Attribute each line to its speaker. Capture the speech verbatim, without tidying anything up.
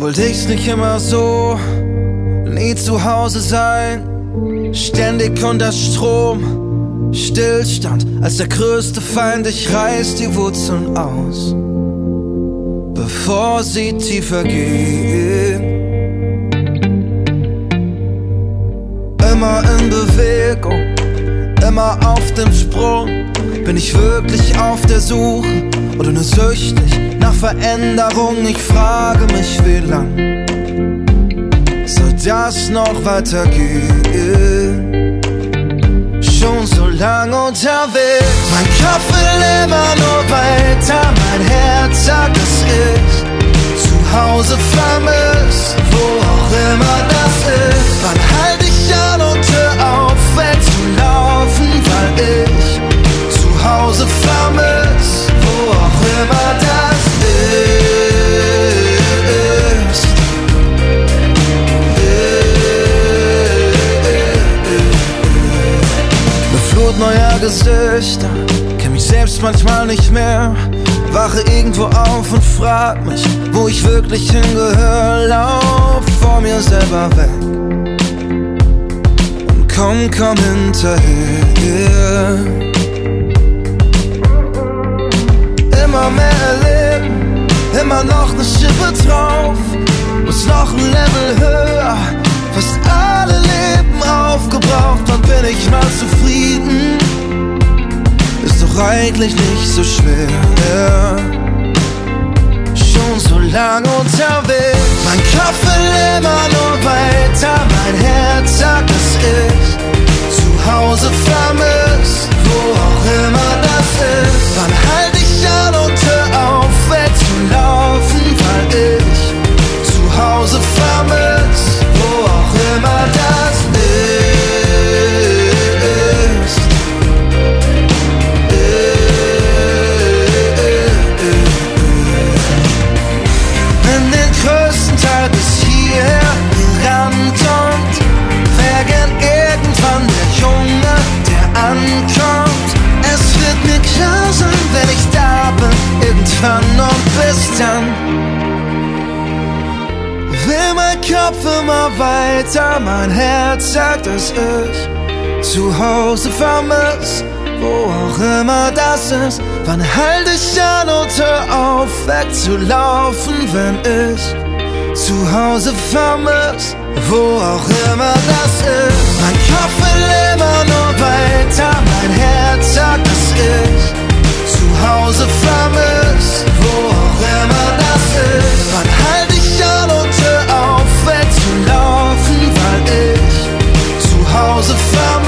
Speaker 1: wollte ich's nicht immer so, nie zu Hause sein, ständig unter Strom, Stillstand als der größte Feind. Ich reiß die Wurzeln aus, bevor sie tiefer gehen. Immer in Bewegung, immer auf dem Sprung. Bin ich wirklich auf der Suche oder nur süchtig nach Veränderung? Ich frage mich, wie lang soll das noch weitergehen? Schon so lang unterwegs, mein Kopf will immer nur weiter. Mein Herz sagt, dass ich zu Hause vermiss, wo auch immer das ist. Wann halt ich an und hör auf, wegzulaufen, weil ich zu Hause vermiss, wo auch immer das ist. Eine Flut neuer Gesichter, kenn mich selbst manchmal nicht mehr. Wache irgendwo auf und frag mich, wo ich wirklich hingehör. Lauf vor mir selber weg und komm, komm hinterher. Immer mehr erleben, immer noch ne Schippe drauf, muss noch ein Level höher, fast alle Leben aufgebraucht. Wann bin ich mal zufrieden? Ist doch eigentlich nicht so schwer, ja. Schon so lang unterwegs, mein Kopf will immer nur weiter. Mein Herz sagt, dass ich zu Hause vermiss, wo auch immer das ist. Wann halt ich an und hör auf, wegzulaufen, weil ich zu Hause vermiss, wo auch immer das ist. In den größten Teil bis hierher gerannt und wär gern irgendwann der Junge, der ankommt. Es wird mir klar sein, wenn ich da bin, irgendwann, und bis dann will mein Kopf immer weiter. Mein Herz sagt, dass ich zu Hause vermiss, wo auch immer das ist. Wann halt ich an und hör auf, wegzulaufen, wenn ich zu Hause vermiss, wo auch immer das ist. Mein Kopf will immer nur weiter. Mein Herz sagt, dass ich zu Hause vermiss, wo auch immer das ist. Wann halt ich an und hör auf, wegzulaufen, weil ich zu Hause vermiss.